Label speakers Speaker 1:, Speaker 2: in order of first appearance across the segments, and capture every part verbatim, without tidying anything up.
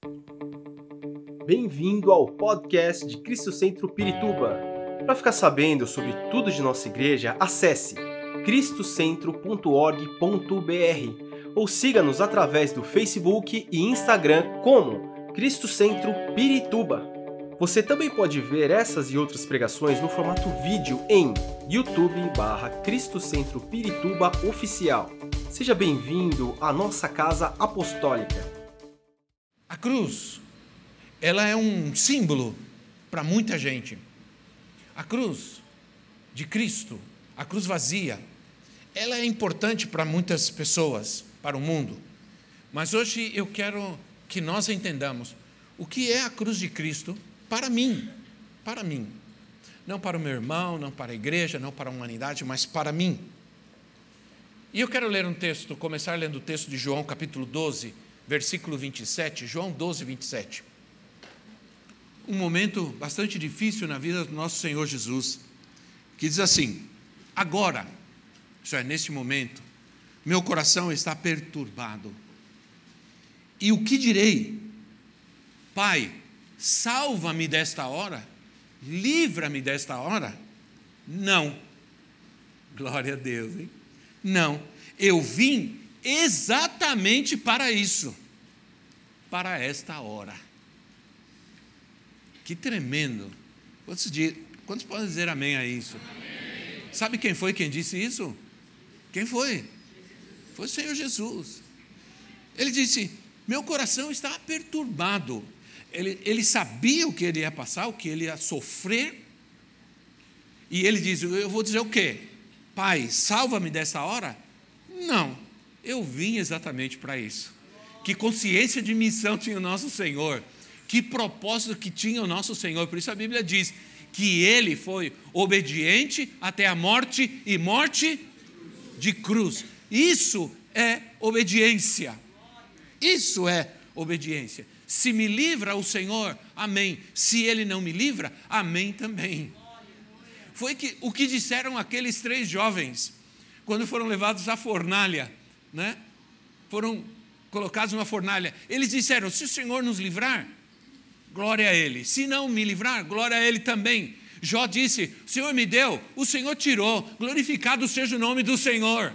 Speaker 1: Bem-vindo ao podcast de Cristo Centro Pirituba. Para ficar sabendo sobre tudo de nossa igreja, acesse cristocentro ponto org ponto br ou siga-nos através do Facebook e Instagram como Cristo Centro Pirituba. Você também pode ver essas e outras pregações no formato vídeo em YouTube barra Cristo Centro Pirituba Oficial. Seja bem-vindo à nossa casa apostólica.
Speaker 2: A cruz, ela é um símbolo para muita gente. A cruz de Cristo, a cruz vazia, ela é importante para muitas pessoas, para o mundo. Mas hoje eu quero que nós entendamos o que é a cruz de Cristo para mim, para mim. Não para o meu irmão, não para a igreja, não para a humanidade, mas para mim. E eu quero ler um texto, começar lendo o texto de João, capítulo doze, versículo vinte e sete, João doze, vinte e sete. Um momento bastante difícil na vida do nosso Senhor Jesus, que diz assim: agora, isso é, neste momento, meu coração está perturbado. E o que direi? Pai, salva-me desta hora, livra-me desta hora? Não. Glória a Deus, hein? Não, eu vim exatamente para isso, para esta hora. Que tremendo. Quantos, diz, quantos podem dizer amém a isso? Amém. Sabe quem foi quem disse isso? Quem foi? Foi o Senhor Jesus. Ele disse: meu coração está perturbado. Ele, ele sabia o que ele ia passar, o que ele ia sofrer. E ele diz: eu vou dizer o quê? Pai, salva-me dessa hora? Não, eu vim exatamente para isso. Que consciência de missão tinha o nosso Senhor. Que propósito que tinha o nosso Senhor. Por isso a Bíblia diz que Ele foi obediente até a morte e morte de cruz. Isso é obediência. Isso é obediência. Se me livra o Senhor, amém. Se Ele não me livra, amém também. Foi que, o que disseram aqueles três jovens, quando foram levados à fornalha, né? Foram colocados numa fornalha. Eles disseram: se o Senhor nos livrar, glória a Ele. Se não me livrar, glória a Ele também. Jó disse: o Senhor me deu, o Senhor tirou, glorificado seja o nome do Senhor.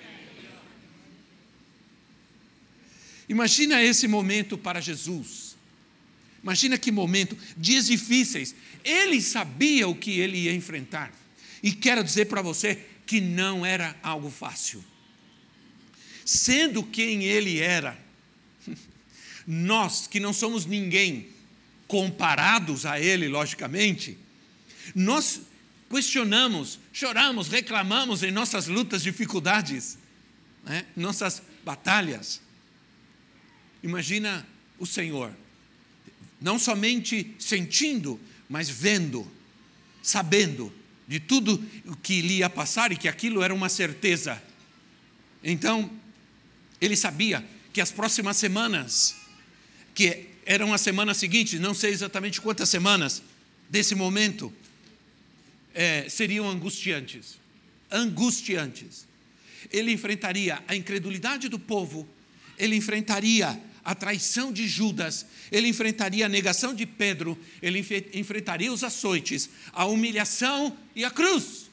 Speaker 2: Imagina esse momento para Jesus. Imagina que momento, dias difíceis. Ele sabia o que ele ia enfrentar. E quero dizer para você que não era algo fácil. Sendo quem ele era, nós que não somos ninguém, comparados a ele, logicamente, nós questionamos, choramos, reclamamos em nossas lutas, dificuldades, né? Nossas batalhas. Imagina o Senhor, não somente sentindo, mas vendo, sabendo de tudo o que lhe ia passar e que aquilo era uma certeza. Então, ele sabia que as próximas semanas, que eram as semanas seguintes, não sei exatamente quantas semanas desse momento, é, seriam angustiantes. Angustiantes. Ele enfrentaria a incredulidade do povo, ele enfrentaria a traição de Judas, ele enfrentaria a negação de Pedro, ele enf- enfrentaria os açoites, a humilhação e a cruz,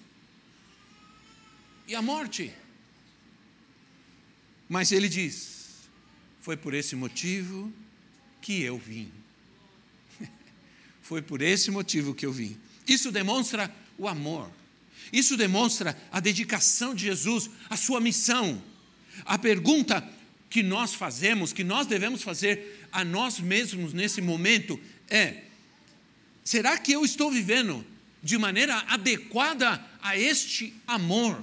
Speaker 2: e a morte. Mas ele diz: foi por esse motivo que eu vim. Foi por esse motivo que eu vim. Isso demonstra o amor. Isso demonstra a dedicação de Jesus à sua missão. A pergunta que nós fazemos, que nós devemos fazer a nós mesmos nesse momento é: será que eu estou vivendo de maneira adequada a este amor?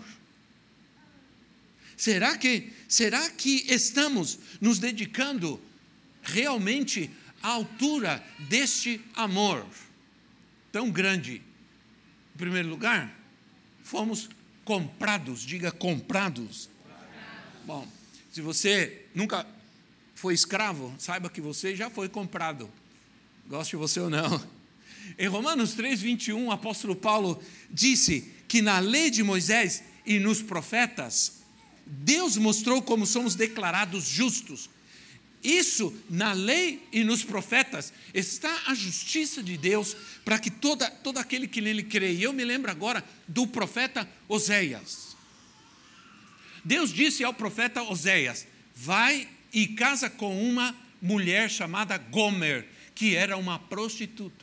Speaker 2: Será que, será que estamos nos dedicando realmente à altura deste amor tão grande? Em primeiro lugar, fomos comprados, diga comprados. Bom, se você nunca foi escravo, saiba que você já foi comprado, goste você ou não. Em Romanos três, vinte e um, o apóstolo Paulo disse que na lei de Moisés e nos profetas, Deus mostrou como somos declarados justos. isso na lei e nos profetas está a justiça de Deus para que toda, todo aquele que nele crê. E eu me lembro agora do profeta Oséias. Deus disse ao profeta Oséias: vai e casa com uma mulher chamada Gomer, que era uma prostituta.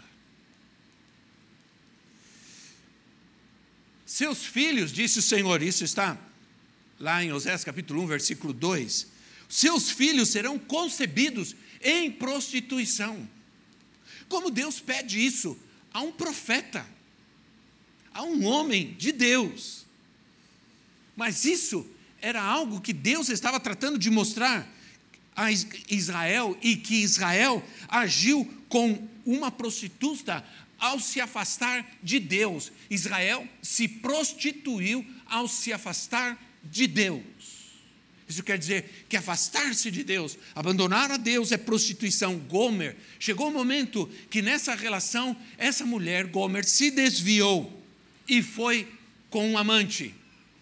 Speaker 2: Seus filhos, disse o Senhor, isso está lá em Oséias capítulo um, versículo dois, seus filhos serão concebidos em prostituição. Como Deus pede isso a um profeta, a um homem de Deus. Mas isso era algo que Deus estava tratando de mostrar a Israel, e que Israel agiu com uma prostituta ao se afastar de Deus. Israel se prostituiu ao se afastar de Deus. Isso quer dizer que afastar-se de Deus, abandonar a Deus é prostituição. Gomer, chegou o momento que nessa relação, essa mulher, Gomer, se desviou e foi com um amante.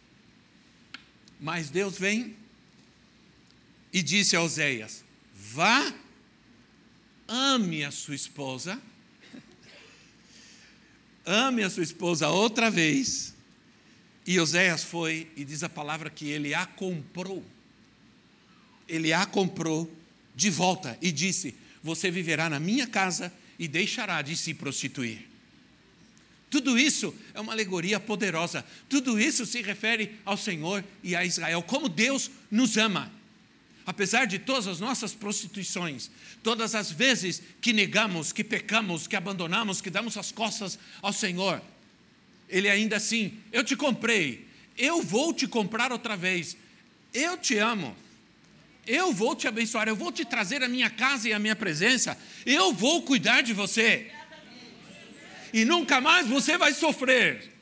Speaker 2: Mas Deus vem e disse a Oséias: vá, ame a sua esposa, ame a sua esposa outra vez. E Oséias foi, e diz a palavra que ele a comprou, ele a comprou de volta e disse: você viverá na minha casa e deixará de se prostituir. Tudo isso é uma alegoria poderosa, tudo isso se refere ao Senhor e a Israel, como Deus nos ama. Apesar de todas as nossas prostituições, todas as vezes que negamos, que pecamos, que abandonamos, que damos as costas ao Senhor, Ele ainda assim: eu te comprei, eu vou te comprar outra vez, eu te amo, eu vou te abençoar, eu vou te trazer a minha casa e a minha presença, eu vou cuidar de você, e nunca mais você vai sofrer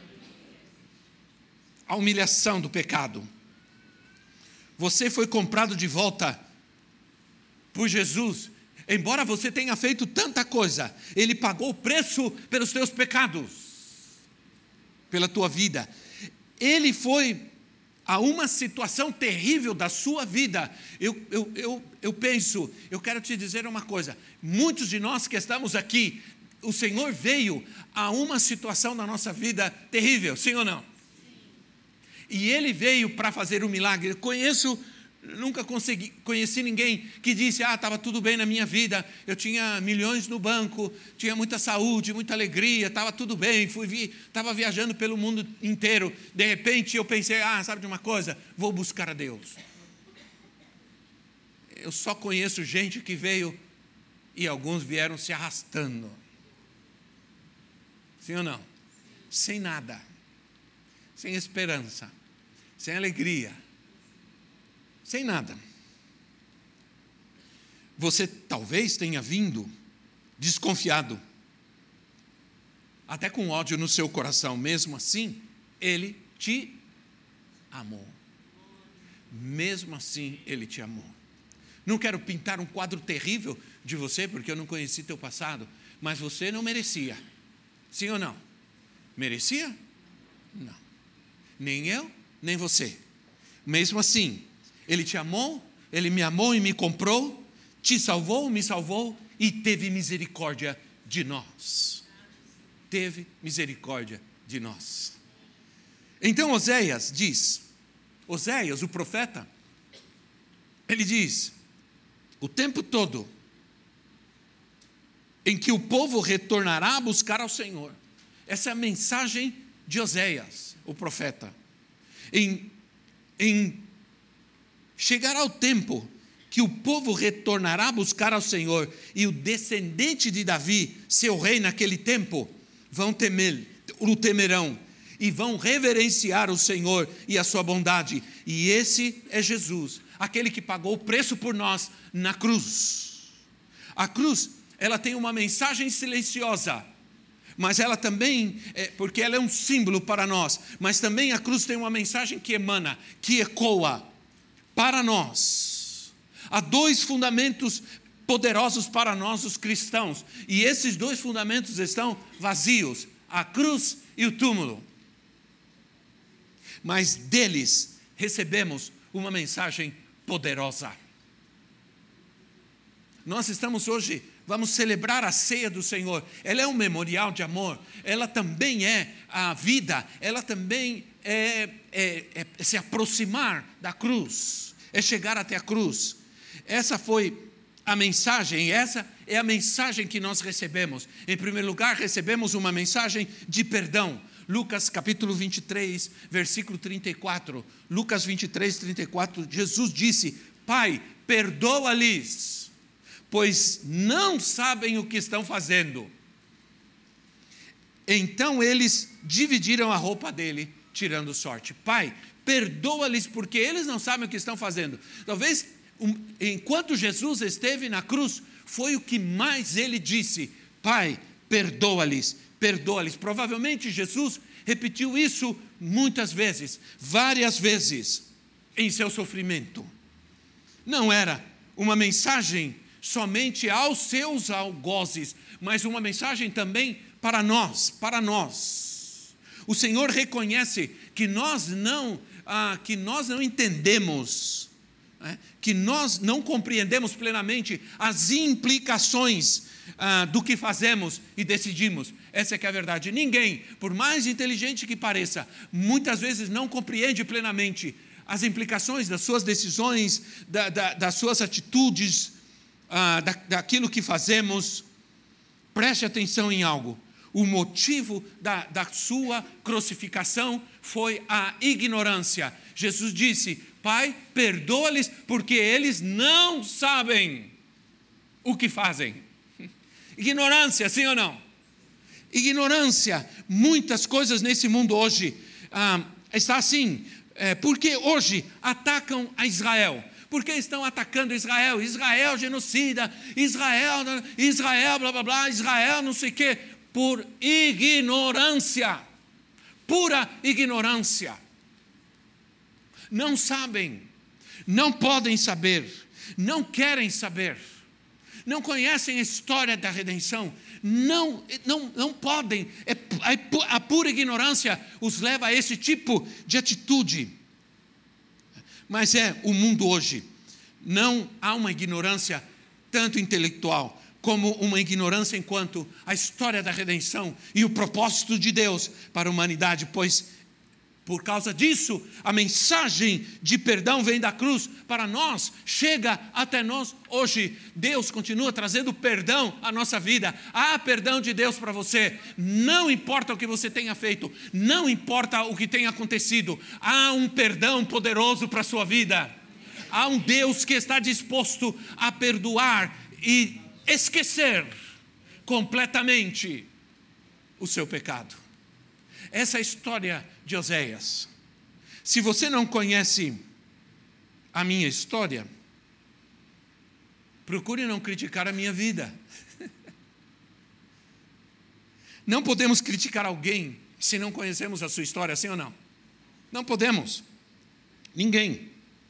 Speaker 2: a humilhação do pecado. Você foi comprado de volta por Jesus. Embora você tenha feito tanta coisa, Ele pagou o preço pelos teus pecados, pela tua vida. Ele foi a uma situação terrível da sua vida. Eu, eu, eu, eu penso, eu quero te dizer uma coisa: muitos de nós que estamos aqui, o Senhor veio a uma situação na nossa vida terrível, sim ou não? E Ele veio para fazer um milagre. Eu conheço, nunca consegui, conheci ninguém que disse: ah, estava tudo bem na minha vida, eu tinha milhões no banco, tinha muita saúde, muita alegria, estava tudo bem, fui vi, estava viajando pelo mundo inteiro, de repente eu pensei: ah, sabe de uma coisa, vou buscar a Deus. Eu só conheço gente que veio, e alguns vieram se arrastando, sim ou não? Sem nada, sem esperança, sem alegria, sem nada. Você talvez tenha vindo desconfiado, até com ódio no seu coração. Mesmo assim, Ele te amou. Mesmo assim, Ele te amou. Não quero pintar um quadro terrível de você, porque eu não conheci teu passado, mas você não merecia. Sim ou não? Merecia? Não. Nem eu, nem você. Mesmo assim, Ele te amou, Ele me amou e me comprou, te salvou, me salvou e teve misericórdia de nós. Teve misericórdia de nós. Então Oséias diz, Oséias, o profeta, ele diz: o tempo todo em que o povo retornará a buscar ao Senhor. Essa é a mensagem de Oséias, o profeta. Em, em chegará o tempo que o povo retornará a buscar ao Senhor, e o descendente de Davi, seu rei naquele tempo, vão temer, o temerão, e vão reverenciar o Senhor e a sua bondade. E esse é Jesus, aquele que pagou o preço por nós na cruz. A cruz, ela tem uma mensagem silenciosa, mas ela também, é, porque ela é um símbolo para nós, mas também a cruz tem uma mensagem que emana, que ecoa para nós. Há dois fundamentos poderosos para nós, os cristãos, e esses dois fundamentos estão vazios: a cruz e o túmulo. Mas deles recebemos uma mensagem poderosa. Nós estamos hoje, vamos celebrar a ceia do Senhor. Ela é um memorial de amor. Ela também é a vida. Ela também é, é, é se aproximar da cruz. É chegar até a cruz. Essa foi a mensagem. Essa é a mensagem que nós recebemos. Em primeiro lugar, recebemos uma mensagem de perdão. Lucas capítulo vinte e três, versículo trinta e quatro. Lucas vinte e três, trinta e quatro. Jesus disse: Pai, perdoa-lhes, pois não sabem o que estão fazendo. Então eles dividiram a roupa dele, tirando sorte. Pai, perdoa-lhes, porque eles não sabem o que estão fazendo. Talvez, um, enquanto Jesus esteve na cruz, foi o que mais ele disse: Pai, perdoa-lhes, perdoa-lhes. Provavelmente Jesus repetiu isso muitas vezes, várias vezes, em seu sofrimento. Não era uma mensagem somente aos seus algozes, mas uma mensagem também para nós, para nós. O Senhor reconhece que nós não, ah, que nós não entendemos, né, que nós não compreendemos plenamente as implicações ah, do que fazemos e decidimos. Essa é que é a verdade. Ninguém, por mais inteligente que pareça, muitas vezes não compreende plenamente as implicações das suas decisões, da, da, das suas atitudes, ah, da, daquilo que fazemos. Preste atenção em algo. O motivo da, da sua crucificação foi a ignorância. Jesus disse: Pai, perdoa-lhes, porque eles não sabem o que fazem. Ignorância, sim ou não? Ignorância. Muitas coisas nesse mundo hoje ah, está assim. É, porque hoje atacam a Israel. Por que estão atacando Israel? Israel genocida, Israel, Israel, blá blá blá, Israel não sei o quê. Por ignorância, pura ignorância. Não sabem, não podem saber, não querem saber, não conhecem a história da redenção, não, não, não podem, é, a pura ignorância os leva a esse tipo de atitude. Mas é o mundo hoje, não há uma ignorância tanto intelectual, como uma ignorância enquanto a história da redenção e o propósito de Deus para a humanidade, pois por causa disso, a mensagem de perdão vem da cruz para nós, chega até nós hoje. Deus continua trazendo perdão à nossa vida. Há perdão de Deus para você, não importa o que você tenha feito, não importa o que tenha acontecido, há um perdão poderoso para a sua vida. Há um Deus que está disposto a perdoar e esquecer completamente o seu pecado. Essa é a história de Oséias. Se você não conhece a minha história, procure não criticar a minha vida. Não podemos criticar alguém se não conhecemos a sua história, sim ou não? Não podemos. Ninguém.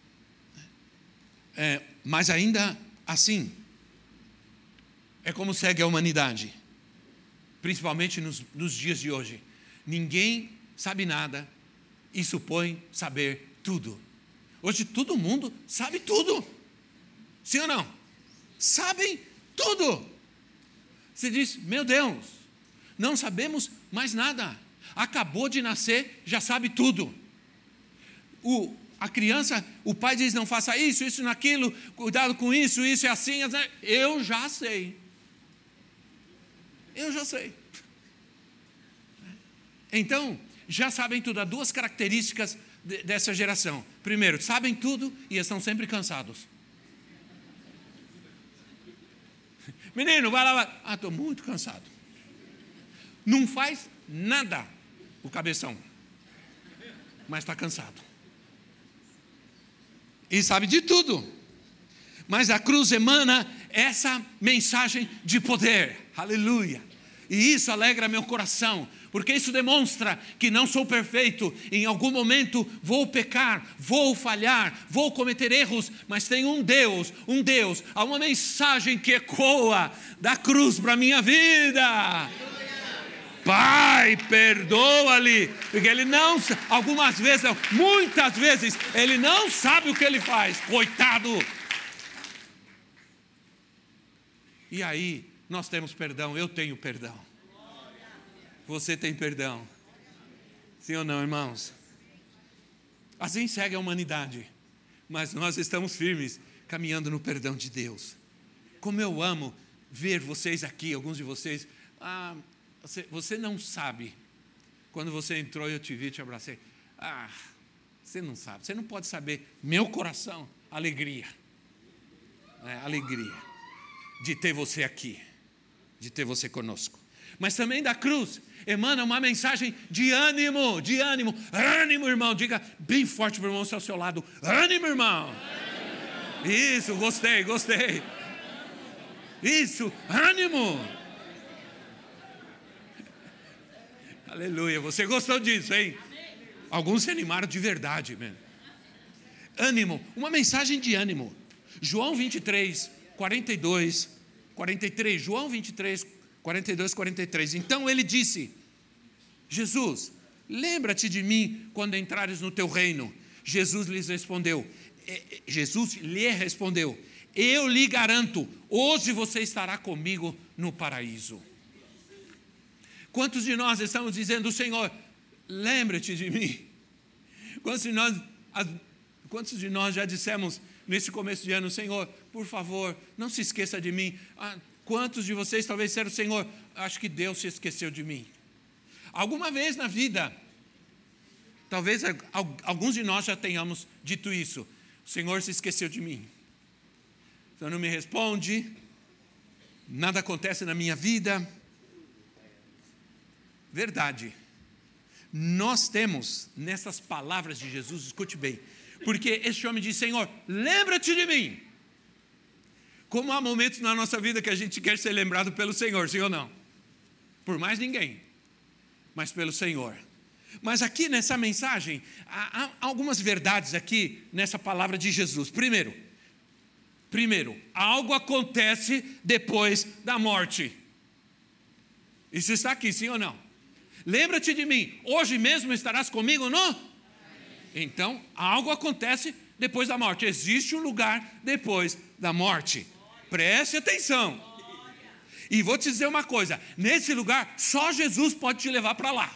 Speaker 2: É, mas ainda assim, é como segue a humanidade, principalmente nos, nos dias de hoje. Ninguém sabe nada e supõe saber tudo. Hoje todo mundo sabe tudo. Sim ou não? Sabem tudo. Você diz: meu Deus, não sabemos mais nada. Acabou de nascer, já sabe tudo. O, a criança, o pai diz: não faça isso, isso, naquilo, cuidado com isso, isso é assim. Eu já sei. Eu já sei. Então, já sabem tudo. Há duas características de, dessa geração. Primeiro, sabem tudo e estão sempre cansados. Menino, vai lá, vai. Ah, estou muito cansado. Não faz nada o cabeção, mas está cansado. E sabe de tudo. Mas a cruz emana essa mensagem de poder. Aleluia. E isso alegra meu coração, porque isso demonstra que não sou perfeito. Em algum momento vou pecar, vou falhar, vou cometer erros, mas tem um Deus, um Deus, há uma mensagem que ecoa da cruz para a minha vida. Pai, perdoa-lhe, porque ele não, algumas vezes, muitas vezes, ele não sabe o que ele faz, coitado. E aí, nós temos perdão, eu tenho perdão. Você tem perdão. Sim ou não, irmãos? Assim segue a humanidade. Mas nós estamos firmes, caminhando no perdão de Deus. Como eu amo ver vocês aqui, alguns de vocês. Ah, você, você não sabe. Quando você entrou, eu te vi, te abracei. Ah, você não sabe. Você não pode saber. Meu coração, alegria. É, alegria de ter você aqui. De ter você conosco. Mas também da cruz emana uma mensagem de ânimo, de ânimo. Ânimo, irmão. Diga bem forte para o irmão ao seu lado. Ânimo, irmão. Ânimo. Isso, gostei, gostei. Isso, ânimo. Aleluia, você gostou disso, hein? Alguns se animaram de verdade, mesmo. Ânimo, uma mensagem de ânimo. João vinte e três, quarenta e dois, quarenta e três. João vinte e três, quarenta e dois, quarenta e três. Então ele disse: Jesus, lembra-te de mim quando entrares no teu reino. Jesus lhes respondeu, Jesus lhe respondeu, eu lhe garanto, hoje você estará comigo no paraíso. Quantos de nós estamos dizendo, Senhor, lembra-te de mim? Quantos de nós, quantos de nós já dissemos nesse começo de ano, Senhor, por favor, não se esqueça de mim? Ah, quantos de vocês talvez disseram, Senhor, acho que Deus se esqueceu de mim? Alguma vez na vida, talvez alguns de nós já tenhamos dito isso, o Senhor se esqueceu de mim. O Senhor não me responde, nada acontece na minha vida. Verdade. Nós temos nessas palavras de Jesus, escute bem, porque esse homem diz, Senhor, lembra-te de mim. Como há momentos na nossa vida que a gente quer ser lembrado pelo Senhor, sim ou não? Por mais ninguém, mas pelo Senhor. Mas aqui nessa mensagem, há, há algumas verdades aqui nessa palavra de Jesus. Primeiro, primeiro, algo acontece depois da morte. Isso está aqui, sim ou não? Lembra-te de mim, hoje mesmo estarás comigo, não? Então, algo acontece depois da morte. Existe um lugar depois da morte. Preste atenção. E vou te dizer uma coisa, nesse lugar, só Jesus pode te levar para lá.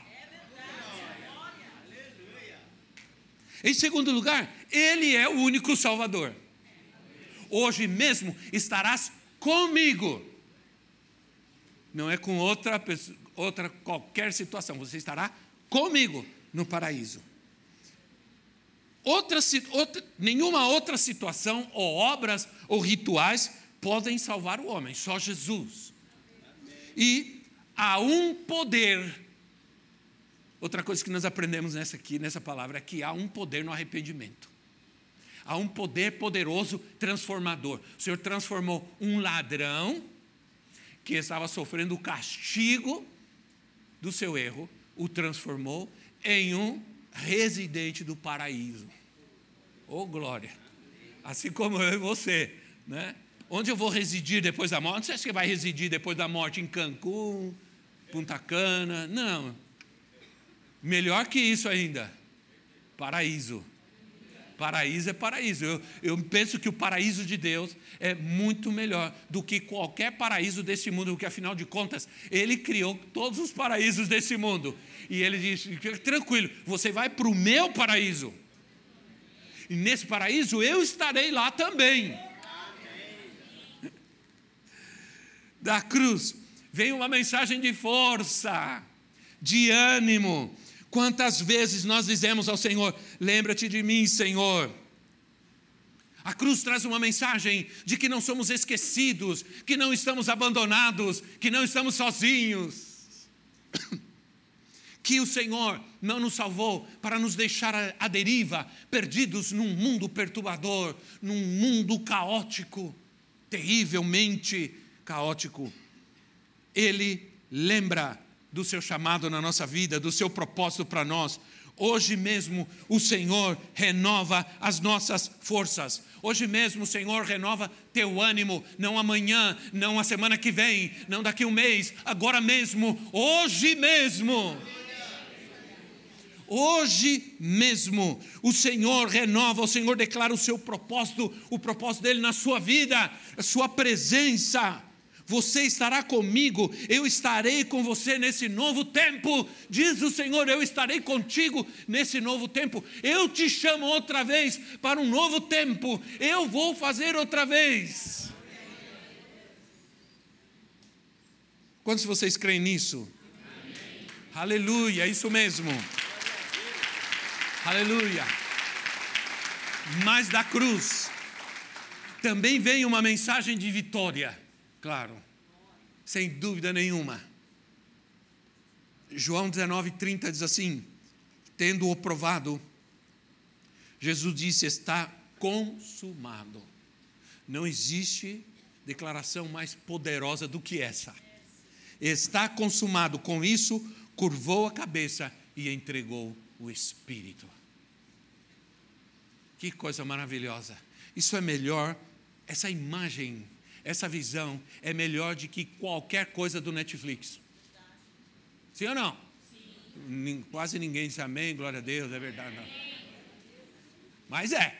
Speaker 2: Em segundo lugar, Ele é o único Salvador. Hoje mesmo estarás comigo. Não é com outra pessoa, outra qualquer situação. Você estará comigo no paraíso. Outra, outra, nenhuma outra situação, ou obras, ou rituais podem salvar o homem. Só Jesus. E há um poder. Outra coisa que nós aprendemos nessa aqui, nessa palavra, é que há um poder no arrependimento. Há um poder poderoso transformador. O Senhor transformou um ladrão que estava sofrendo o castigo do seu erro, o transformou em um residente do paraíso. Oh, glória! Assim como eu e você, né? Onde eu vou residir depois da morte? Não sei se você vai residir depois da morte em Cancún, Punta Cana. Não. Melhor que isso ainda. Paraíso. Paraíso é paraíso. Eu, eu penso que o paraíso de Deus é muito melhor do que qualquer paraíso desse mundo, porque afinal de contas, Ele criou todos os paraísos desse mundo. E Ele diz, tranquilo, você vai para o meu paraíso. E nesse paraíso eu estarei lá também. Da cruz vem uma mensagem de força, de ânimo. Quantas vezes nós dizemos ao Senhor, lembra-te de mim, Senhor. A cruz traz uma mensagem de que não somos esquecidos, que não estamos abandonados, que não estamos sozinhos. Que o Senhor não nos salvou para nos deixar à deriva, perdidos num mundo perturbador, num mundo caótico, terrivelmente caótico. Ele lembra do seu chamado na nossa vida, do seu propósito para nós. Hoje mesmo o Senhor renova as nossas forças. Hoje mesmo o Senhor renova teu ânimo, não amanhã, não a semana que vem, não daqui a um mês, agora mesmo, hoje mesmo. Hoje mesmo o Senhor renova, o Senhor declara o seu propósito, o propósito dele na sua vida, a sua presença. Você estará comigo, eu estarei com você nesse novo tempo, diz o Senhor, eu estarei contigo nesse novo tempo, eu te chamo outra vez para um novo tempo, eu vou fazer outra vez. Quantos de vocês creem nisso? Amém. Aleluia, é isso mesmo. Aleluia. Mas da cruz também vem uma mensagem de vitória, claro, sem dúvida nenhuma. João dezenove, trinta diz assim: tendo-o provado, Jesus disse, está consumado. Não existe declaração mais poderosa do que essa. Está consumado. Com isso, curvou a cabeça e entregou o Espírito. Que coisa maravilhosa. Isso é melhor, essa imagem, essa visão é melhor do que qualquer coisa do Netflix. Sim ou não? Sim. Quase ninguém diz amém, glória a Deus, é verdade. Não. Mas é.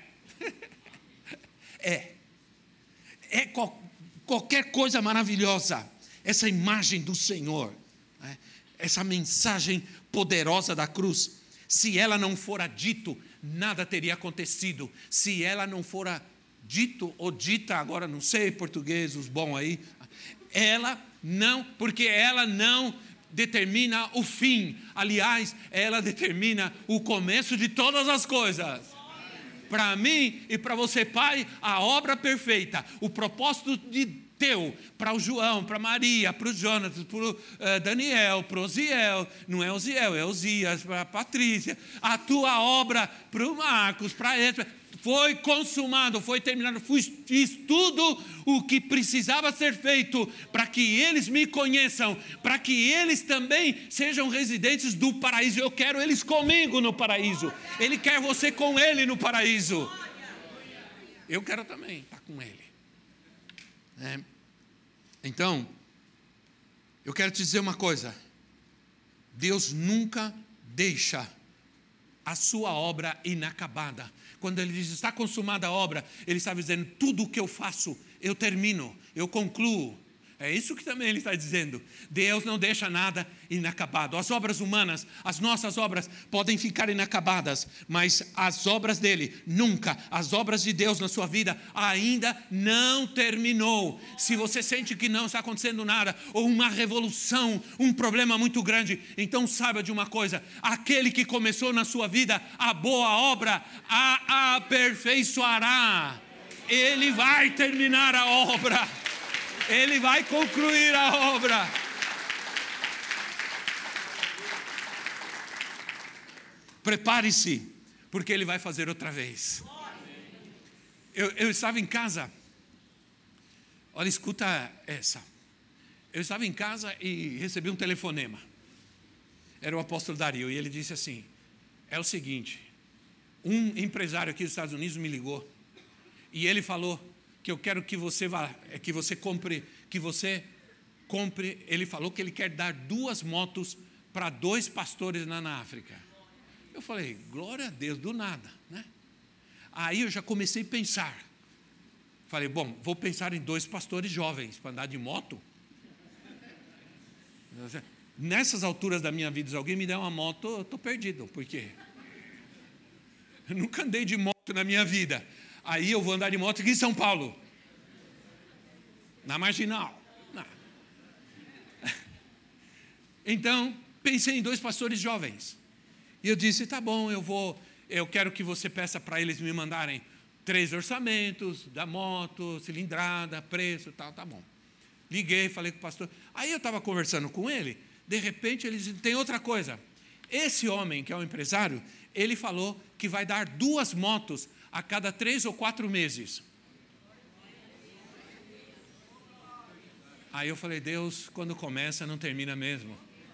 Speaker 2: É. É qual, qualquer coisa maravilhosa. Essa imagem do Senhor, né? Essa mensagem poderosa da cruz, se ela não fora dito, nada teria acontecido. Se ela não fora dito ou dita, agora não sei português, os bons aí, ela não, porque ela não determina o fim, aliás, ela determina o começo de todas as coisas. Para mim e para você, pai, a obra perfeita, o propósito de teu, para o João, para Maria, para o Jonas, para o uh, Daniel, para o Oziel, não é Oziel, é Osias, para a Patrícia, a tua obra para o Marcos, para ele, foi consumado, foi terminado, fiz, fiz tudo o que precisava ser feito para que eles me conheçam, para que eles também sejam residentes do paraíso. Eu quero eles comigo no paraíso, Ele quer você com Ele no paraíso. Eu quero também estar com Ele. É. Então, eu quero te dizer uma coisa: Deus nunca deixa a sua obra inacabada. Quando Ele diz, está consumada a obra, Ele está dizendo, tudo o que eu faço, eu termino, eu concluo. É isso que também Ele está dizendo. Deus não deixa nada inacabado. As obras humanas, as nossas obras podem ficar inacabadas, mas as obras dEle nunca. As obras de Deus na sua vida ainda não terminou. Se você sente que não está acontecendo nada, ou uma revolução, um problema muito grande, então saiba de uma coisa: aquele que começou na sua vida a boa obra, a aperfeiçoará. Ele vai terminar a obra. Ele vai concluir a obra. Prepare-se, porque Ele vai fazer outra vez. Eu, eu estava em casa. Olha, escuta essa. Eu estava em casa e recebi um telefonema. Era o apóstolo Dario, e ele disse assim: é o seguinte, um empresário aqui dos Estados Unidos me ligou, e ele falou que eu quero que você vá, que você compre, que você compre, ele falou que ele quer dar duas motos para dois pastores lá na África. Eu falei, glória a Deus, do nada, né? Aí eu já comecei a pensar. Falei, bom, vou pensar em dois pastores jovens para andar de moto. Nessas alturas da minha vida, se alguém me der uma moto, eu estou perdido. Por quê? Eu nunca andei de moto na minha vida. Aí eu vou andar de moto aqui em São Paulo, na Marginal. Não. Então, pensei em dois pastores jovens. E eu disse, tá bom, eu vou, eu quero que você peça para eles me mandarem três orçamentos da moto, cilindrada, preço, tal, tá bom. Liguei, falei com o pastor. Aí eu estava conversando com ele, de repente ele disse, tem outra coisa. Esse homem, que é um empresário, ele falou que vai dar duas motos a cada três ou quatro meses. Aí eu falei, Deus, quando começa, não termina mesmo.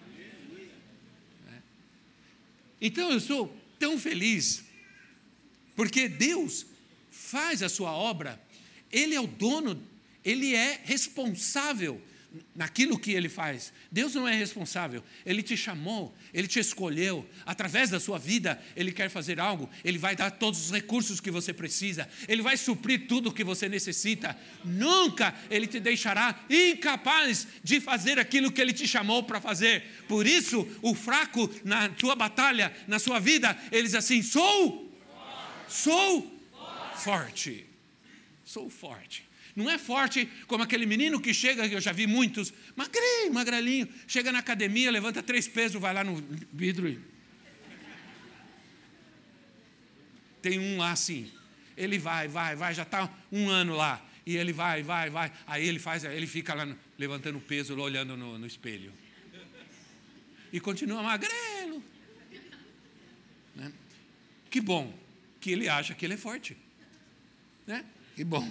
Speaker 2: Então eu sou tão feliz, porque Deus faz a sua obra, Ele é o dono, Ele é responsável naquilo que Ele faz. Deus não é responsável. Ele te chamou, Ele te escolheu. Através da sua vida, Ele quer fazer algo. Ele vai dar todos os recursos que você precisa. Ele vai suprir tudo o que você necessita. Nunca Ele te deixará incapaz de fazer aquilo que Ele te chamou para fazer. Por isso, o fraco na tua batalha, na sua vida, ele diz assim: sou, sou forte. Sou forte. Não é forte como aquele menino que chega, que eu já vi muitos, magrinho, magrelinho, chega na academia, levanta três pesos, vai lá no vidro e... Tem um lá assim, ele vai, vai, vai, já está um ano lá, e ele vai, vai, vai, aí ele faz, ele fica lá no, levantando peso, olhando no, no espelho. E continua magrelo. Né? Que bom que ele acha que ele é forte. Né? Que bom.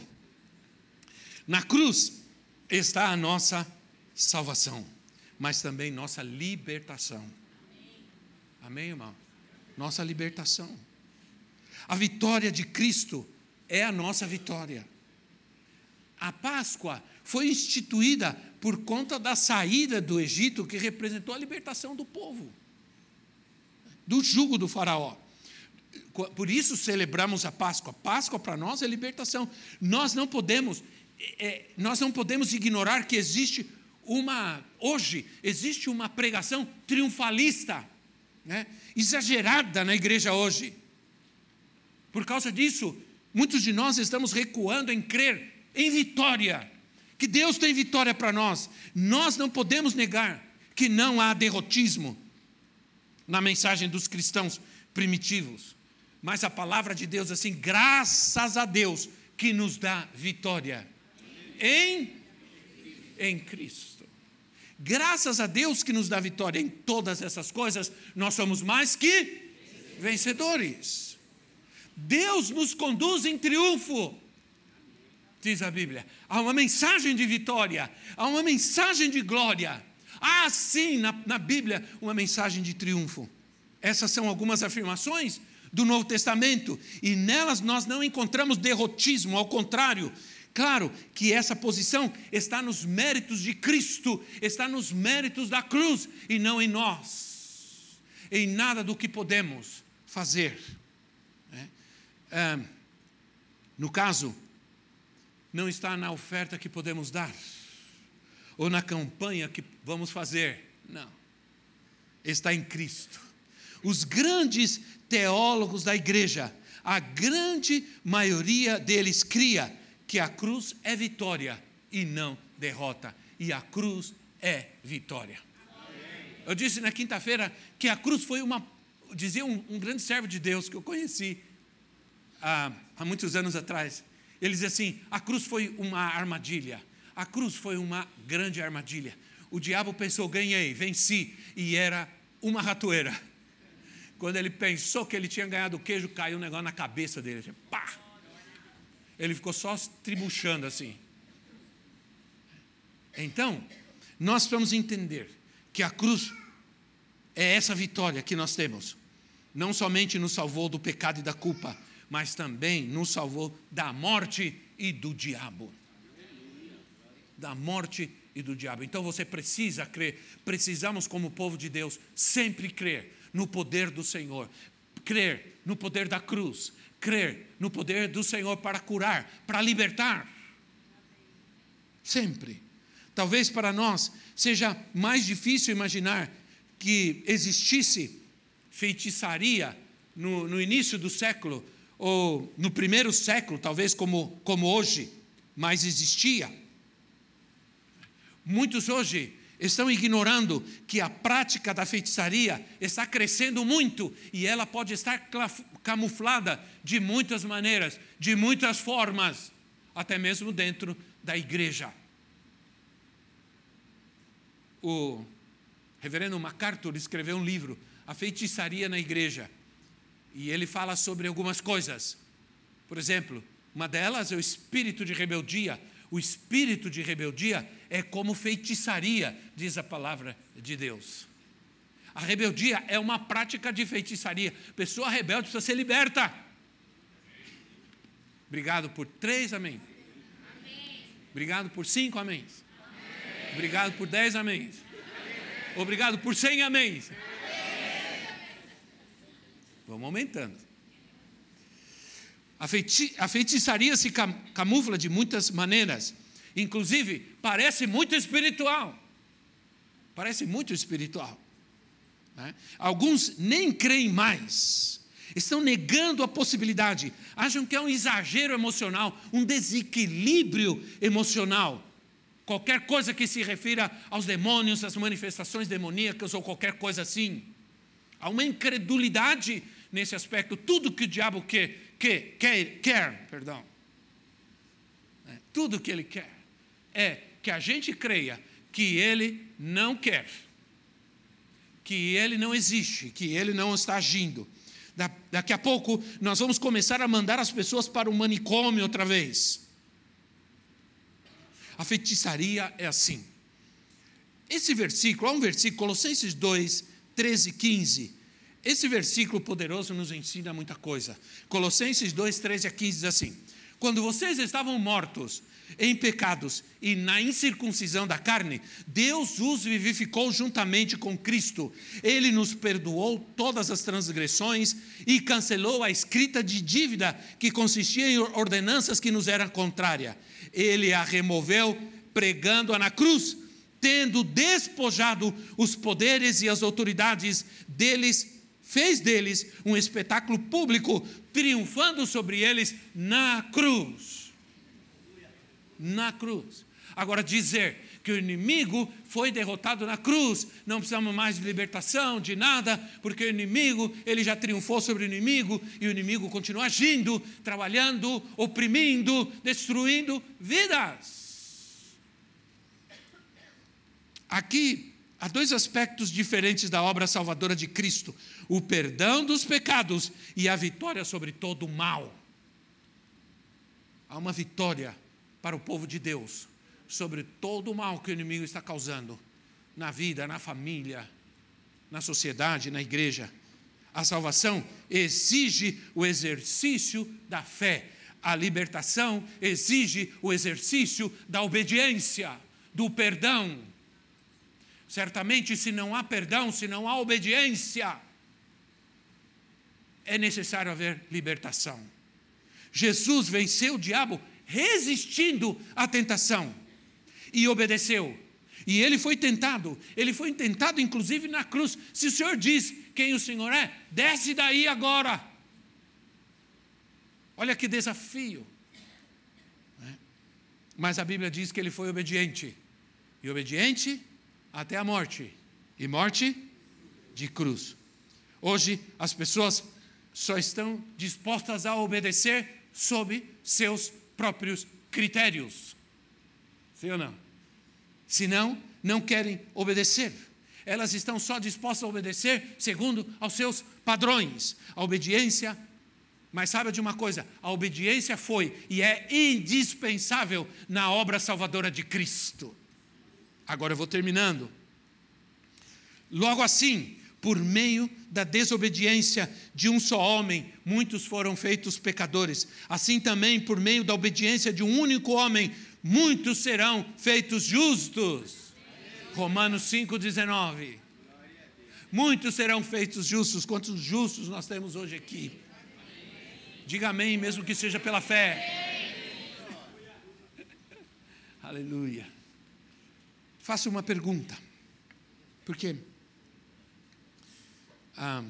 Speaker 2: Na cruz está a nossa salvação, mas também nossa libertação. Amém, irmão? Nossa libertação. A vitória de Cristo é a nossa vitória. A Páscoa foi instituída por conta da saída do Egito, que representou a libertação do povo, do jugo do faraó. Por isso celebramos a Páscoa. Páscoa para nós é libertação. Nós não podemos... É, nós não podemos ignorar que existe uma, hoje, existe uma pregação triunfalista, né, exagerada na igreja hoje. Por causa disso, muitos de nós estamos recuando em crer em vitória, que Deus tem vitória para nós. Nós não podemos negar que não há derrotismo na mensagem dos cristãos primitivos, mas a palavra de Deus, assim, graças a Deus, que nos dá vitória. Em, em Cristo. Graças a Deus que nos dá vitória em todas essas coisas, nós somos mais que vencedores. Deus nos conduz em triunfo, diz a Bíblia. Há uma mensagem de vitória, há uma mensagem de glória. Há sim na, na Bíblia uma mensagem de triunfo. Essas são algumas afirmações do Novo Testamento, e nelas nós não encontramos derrotismo, ao contrário. Claro que essa posição está nos méritos de Cristo, está nos méritos da cruz, e não em nós, em nada do que podemos fazer. É, no caso, não está na oferta que podemos dar, ou na campanha que vamos fazer, não. Está em Cristo. Os grandes teólogos da igreja, a grande maioria deles cria que a cruz é vitória e não derrota. E a cruz é vitória. Amém. Eu disse na quinta-feira que a cruz foi uma... Dizia um, um grande servo de Deus que eu conheci há, há muitos anos atrás. Ele dizia assim, a cruz foi uma armadilha. A cruz foi uma grande armadilha. O diabo pensou, ganhei, venci. E era uma ratoeira. Quando ele pensou que ele tinha ganhado o queijo, caiu um negócio na cabeça dele. Pá! Ele ficou só tribuchando assim. Então, nós vamos entender que a cruz é essa vitória que nós temos. Não somente nos salvou do pecado e da culpa, mas também nos salvou da morte e do diabo. Da morte e do diabo. Então você precisa crer, precisamos como povo de Deus sempre crer no poder do Senhor, crer no poder da cruz, crer no poder do Senhor para curar, para libertar. Sempre. Talvez para nós seja mais difícil imaginar que existisse feitiçaria no, no início do século, ou no primeiro século, talvez como, como hoje, mas existia. Muitos hoje estão ignorando que a prática da feitiçaria está crescendo muito e ela pode estar camuflada de muitas maneiras, de muitas formas, até mesmo dentro da igreja. O reverendo MacArthur escreveu um livro, A Feitiçaria na Igreja, e ele fala sobre algumas coisas. Por exemplo, uma delas é o espírito de rebeldia. O espírito de rebeldia é como feitiçaria, diz a palavra de Deus. A rebeldia é uma prática de feitiçaria. Pessoa rebelde precisa ser liberta. Obrigado por três amém. Amém. Obrigado por cinco amém. Amém. Obrigado por dez améns. Obrigado por cem améns. Vamos aumentando. A, feiti- a feitiçaria se cam- camufla de muitas maneiras. Inclusive, parece muito espiritual. Parece muito espiritual. Né? Alguns nem creem mais. Estão negando a possibilidade. Acham que é um exagero emocional, um desequilíbrio emocional. Qualquer coisa que se refira aos demônios, às manifestações demoníacas ou qualquer coisa assim. Há uma incredulidade nesse aspecto. Tudo que o diabo quer, quer, quer, quer perdão. É, tudo que ele quer é que a gente creia que ele não quer. Que ele não existe, que ele não está agindo. Da, daqui a pouco nós vamos começar a mandar as pessoas para o manicômio outra vez. A feitiçaria é assim. Esse versículo, há um versículo, Colossenses dois, treze e quinze. Esse versículo poderoso nos ensina muita coisa. Colossenses dois, treze a quinze diz assim: quando vocês estavam mortos em pecados e na incircuncisão da carne, Deus os vivificou juntamente com Cristo. Ele nos perdoou todas as transgressões e cancelou a escrita de dívida que consistia em ordenanças que nos eram contrárias. Ele a removeu pregando-a na cruz, tendo despojado os poderes e as autoridades deles, fez deles um espetáculo público, triunfando sobre eles na cruz. Na cruz. Agora, dizer que o inimigo foi derrotado na cruz, não precisamos mais de libertação, de nada, porque o inimigo, ele já triunfou sobre o inimigo, e o inimigo continua agindo, trabalhando, oprimindo, destruindo vidas. Aqui há dois aspectos diferentes da obra salvadora de Cristo: o perdão dos pecados e a vitória sobre todo o mal. Há uma vitória para o povo de Deus sobre todo o mal que o inimigo está causando na vida, na família, na sociedade, na igreja. A salvação exige o exercício da fé. A libertação exige o exercício da obediência, do perdão. Certamente, se não há perdão, se não há obediência, é necessário haver libertação. Jesus venceu o diabo resistindo à tentação e obedeceu. E ele foi tentado, ele foi tentado inclusive na cruz. Se o Senhor diz quem o Senhor é, desce daí agora. Olha que desafio. Mas a Bíblia diz que ele foi obediente. E obediente até a morte. E morte de cruz. Hoje as pessoas só estão dispostas a obedecer sob seus próprios critérios. Sim ou não? Se não, não querem obedecer. Elas estão só dispostas a obedecer segundo aos seus padrões. A obediência, mas saiba de uma coisa, a obediência foi e é indispensável na obra salvadora de Cristo. Agora eu vou terminando. Logo assim, por meio da desobediência de um só homem, muitos foram feitos pecadores. Assim também, por meio da obediência de um único homem, muitos serão feitos justos. Romanos cinco, dezenove. Muitos serão feitos justos. Quantos justos nós temos hoje aqui? Diga amém, mesmo que seja pela fé. Aleluia. Faço uma pergunta. Por quê? Ah,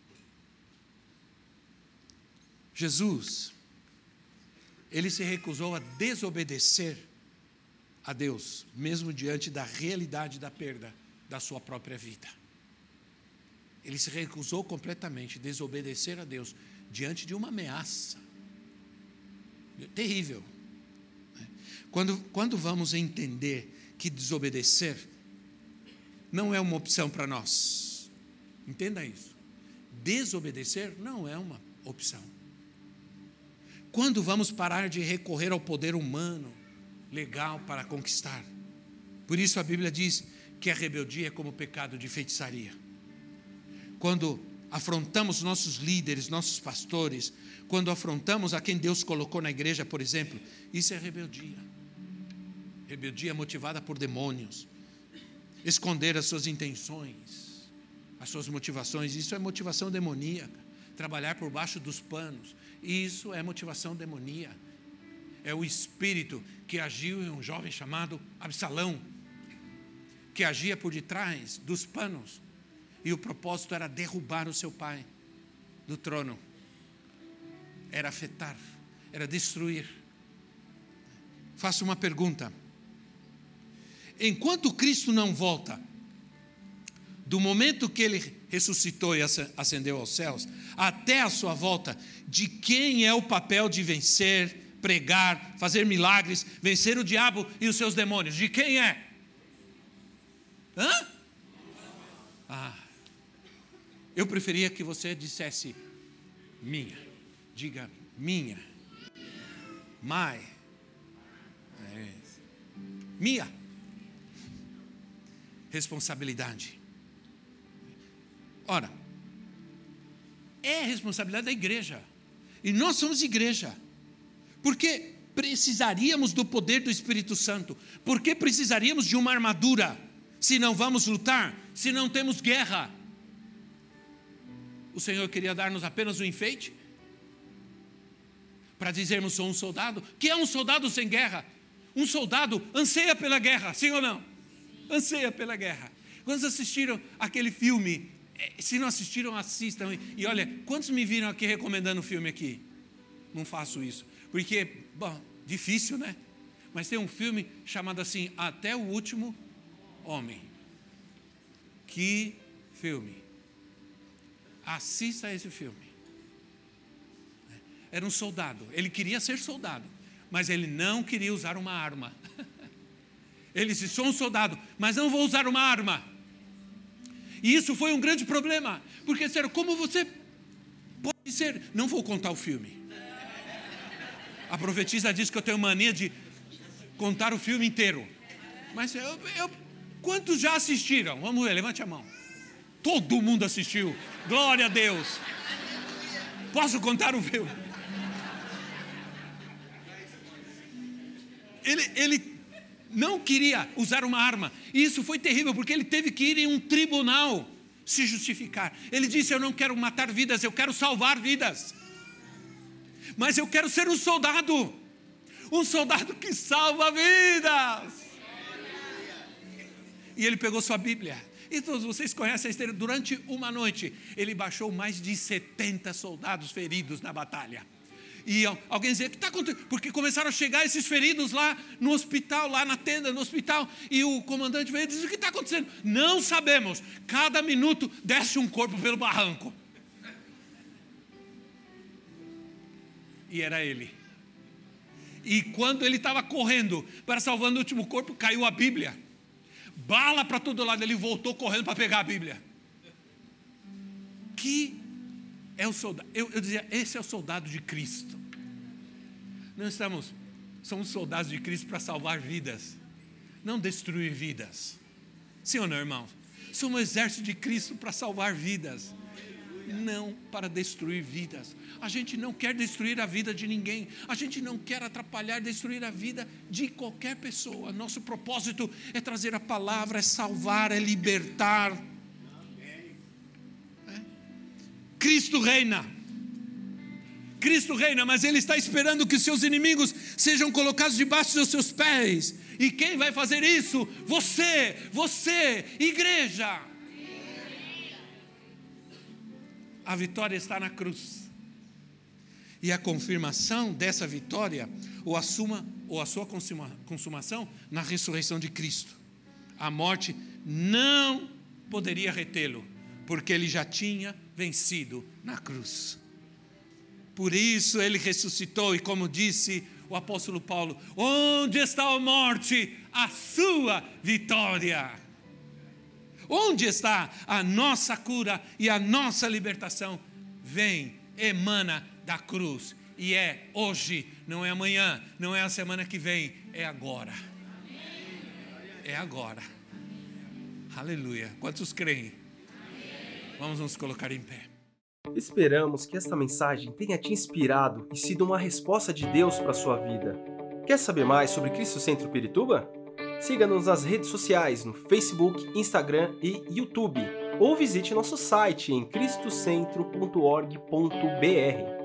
Speaker 2: Jesus, ele se recusou a desobedecer a Deus, mesmo diante da realidade da perda da sua própria vida. Ele se recusou completamente a desobedecer a Deus diante de uma ameaça terrível. Quando, quando vamos entender que desobedecer não é uma opção para nós, entenda isso. Desobedecer não é uma opção. Quando vamos parar de recorrer ao poder humano, legal, para conquistar? Por isso a Bíblia diz que a rebeldia é como pecado de feitiçaria. Quando afrontamos nossos líderes, nossos pastores, quando afrontamos a quem Deus colocou na igreja, por exemplo, isso é rebeldia. Rebeldia motivada por demônios. Esconder as suas intenções, as suas motivações. Isso é motivação demoníaca. Trabalhar por baixo dos panos. Isso é motivação demoníaca. É o espírito que agiu em um jovem chamado Absalão, que agia por detrás dos panos. E o propósito era derrubar o seu pai do trono. Era afetar, era destruir. Faço uma pergunta. Enquanto Cristo não volta, do momento que Ele ressuscitou e ascendeu aos céus, até a sua volta, de quem é o papel de vencer, pregar, fazer milagres, vencer o diabo e os seus demônios? De quem é? Hã? Ah, eu preferia que você dissesse minha. Diga minha. My. É. Minha. Responsabilidade. Ora, é responsabilidade da igreja. E nós somos igreja. Porque precisaríamos do poder do Espírito Santo? Porque precisaríamos de uma armadura? Se não vamos lutar, se não temos guerra. O Senhor queria dar-nos apenas um enfeite? Para dizermos sou um soldado? Que é um soldado sem guerra? Um soldado anseia pela guerra, sim ou não? Anseia pela guerra. Quantos assistiram aquele filme? Se não assistiram, assistam. E olha, quantos me viram aqui recomendando o filme aqui? Não faço isso. Porque, bom, difícil, né? Mas tem um filme chamado assim, Até o Último Homem. Que filme. Assista esse filme. Era um soldado. Ele queria ser soldado, mas ele não queria usar uma arma. Ele disse, sou um soldado, mas não vou usar uma arma. E isso foi um grande problema. Porque disseram, como você pode ser... Não vou contar o filme. A profetisa diz que eu tenho mania de contar o filme inteiro. Mas eu, eu, quantos já assistiram? Vamos ver, levante a mão. Todo mundo assistiu. Glória a Deus. Posso contar o filme? Ele, ele não queria usar uma arma. E isso foi terrível, porque ele teve que ir em um tribunal se justificar. Ele disse, eu não quero matar vidas, eu quero salvar vidas. Mas eu quero ser um soldado. Um soldado que salva vidas. E ele pegou sua Bíblia. E todos vocês conhecem a história. Durante uma noite, ele baixou mais de setenta soldados feridos na batalha. E alguém dizia, o que está acontecendo? Porque começaram a chegar esses feridos lá no hospital, lá na tenda no hospital. E o comandante veio e disse, o que está acontecendo? Não sabemos. Cada minuto desce um corpo pelo barranco. E era ele. E quando ele estava correndo para salvando o último corpo, caiu a Bíblia. Bala para todo lado. Ele voltou correndo para pegar a Bíblia. Que é o soldado. Eu, eu dizia, esse é o soldado de Cristo. Nós estamos, somos soldados de Cristo para salvar vidas, não destruir vidas. Sim ou não, irmãos? Somos um exército de Cristo para salvar vidas, não para destruir vidas. A gente não quer destruir a vida de ninguém. A gente não quer atrapalhar, destruir a vida de qualquer pessoa. Nosso propósito é trazer a palavra, é salvar, é libertar. É? Cristo reina. Cristo reina, mas Ele está esperando que os seus inimigos sejam colocados debaixo dos seus pés. E quem vai fazer isso? Você, você, igreja. A vitória está na cruz. E a confirmação dessa vitória, ou a, suma, ou a sua consuma, consumação, na ressurreição de Cristo. A morte não poderia retê-lo, porque Ele já tinha vencido na cruz. Por isso Ele ressuscitou, e como disse o apóstolo Paulo, onde está a morte? A sua vitória. Onde está a nossa cura e a nossa libertação? Vem, emana da cruz. E é hoje, não é amanhã, não é a semana que vem, é agora. É agora. Aleluia. Quantos creem? Vamos nos colocar em pé.
Speaker 1: Esperamos que esta mensagem tenha te inspirado e sido uma resposta de Deus para a sua vida. Quer saber mais sobre Cristo Centro Pirituba? Siga-nos nas redes sociais no Facebook, Instagram e YouTube, ou visite nosso site em cristocentro ponto org ponto br.